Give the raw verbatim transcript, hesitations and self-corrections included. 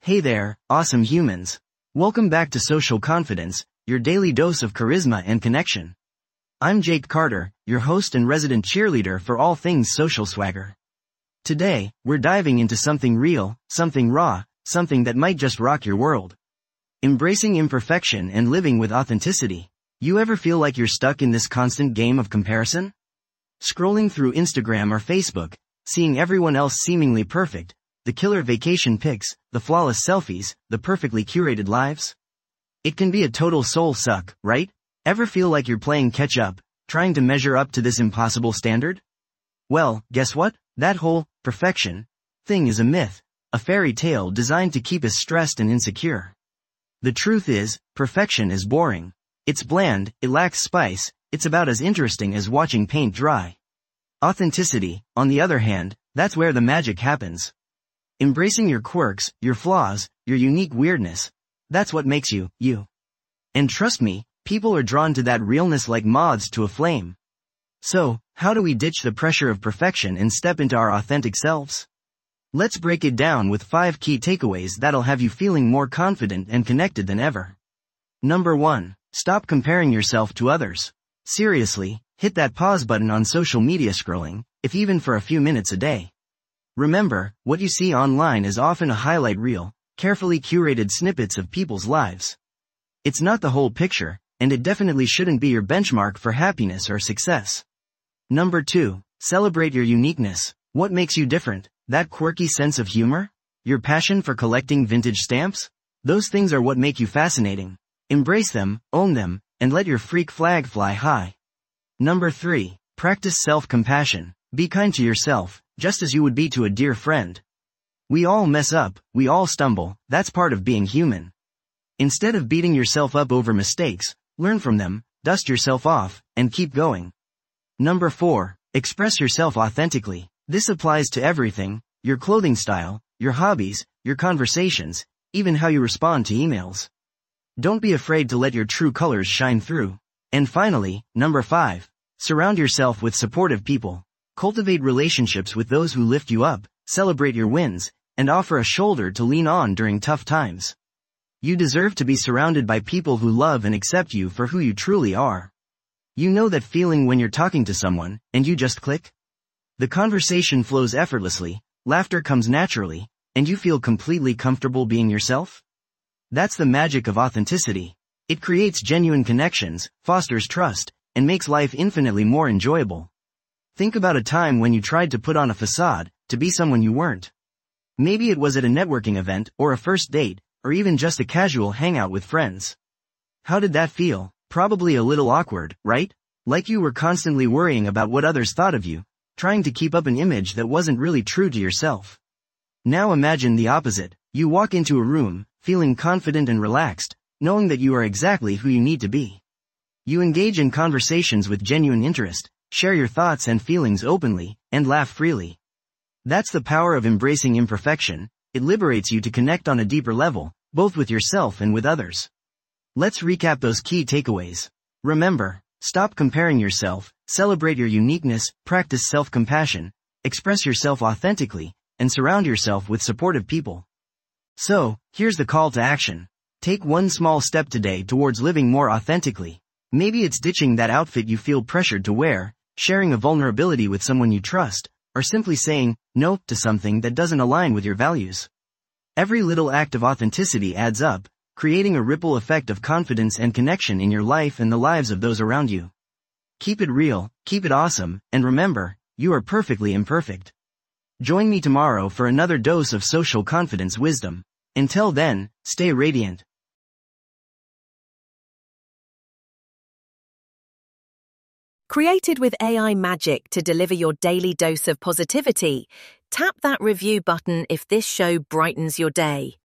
Hey there, awesome humans. Welcome back to Social Confidence, your daily dose of charisma and connection. I'm Jake Carter, your host and resident cheerleader for all things social swagger. Today, we're diving into something real, something raw, something that might just rock your world. Embracing imperfection and living with authenticity. You ever feel like you're stuck in this constant game of comparison? Scrolling through Instagram or Facebook, seeing everyone else seemingly perfect, the killer vacation pics, the flawless selfies, the perfectly curated lives? It can be a total soul suck, right? Ever feel like you're playing catch up, trying to measure up to this impossible standard? Well, guess what? That whole perfection thing is a myth, a fairy tale designed to keep us stressed and insecure. The truth is, perfection is boring. It's bland, it lacks spice, it's about as interesting as watching paint dry. Authenticity, on the other hand, that's where the magic happens. Embracing your quirks, your flaws, your unique weirdness. That's what makes you, you. And trust me, people are drawn to that realness like moths to a flame. So, how do we ditch the pressure of perfection and step into our authentic selves? Let's break it down with five key takeaways that'll have you feeling more confident and connected than ever. Number one. Stop comparing yourself to others. Seriously, hit that pause button on social media scrolling, if even for a few minutes a day. Remember, what you see online is often a highlight reel, carefully curated snippets of people's lives. It's not the whole picture, and it definitely shouldn't be your benchmark for happiness or success. Number two. Celebrate your uniqueness. What makes you different? That quirky sense of humor? Your passion for collecting vintage stamps? Those things are what make you fascinating. Embrace them, own them, and let your freak flag fly high. Number three. Practice self-compassion. Be kind to yourself, just as you would be to a dear friend. We all mess up, we all stumble, that's part of being human. Instead of beating yourself up over mistakes, learn from them, dust yourself off, and keep going. Number four. Express yourself authentically. This applies to everything, your clothing style, your hobbies, your conversations, even how you respond to emails. Don't be afraid to let your true colors shine through. And finally, number five. Surround yourself with supportive people. Cultivate relationships with those who lift you up, celebrate your wins, and offer a shoulder to lean on during tough times. You deserve to be surrounded by people who love and accept you for who you truly are. You know that feeling when you're talking to someone, and you just click? The conversation flows effortlessly, laughter comes naturally, and you feel completely comfortable being yourself? That's the magic of authenticity. It creates genuine connections, fosters trust, and makes life infinitely more enjoyable. Think about a time when you tried to put on a facade, to be someone you weren't. Maybe it was at a networking event, or a first date, or even just a casual hangout with friends. How did that feel? Probably a little awkward, right? Like you were constantly worrying about what others thought of you, trying to keep up an image that wasn't really true to yourself. Now imagine the opposite. You walk into a room, feeling confident and relaxed, knowing that you are exactly who you need to be. You engage in conversations with genuine interest, share your thoughts and feelings openly, and laugh freely. That's the power of embracing imperfection. It liberates you to connect on a deeper level, both with yourself and with others. Let's recap those key takeaways. Remember, stop comparing yourself, celebrate your uniqueness, practice self-compassion, express yourself authentically, and surround yourself with supportive people. So, here's the call to action. Take one small step today towards living more authentically. Maybe it's ditching that outfit you feel pressured to wear, sharing a vulnerability with someone you trust, or simply saying no to something that doesn't align with your values. Every little act of authenticity adds up, creating a ripple effect of confidence and connection in your life and the lives of those around you. Keep it real, keep it awesome, and remember, you are perfectly imperfect. Join me tomorrow for another dose of social confidence wisdom. Until then, stay radiant. Created with A I magic to deliver your daily dose of positivity, tap that review button if this show brightens your day.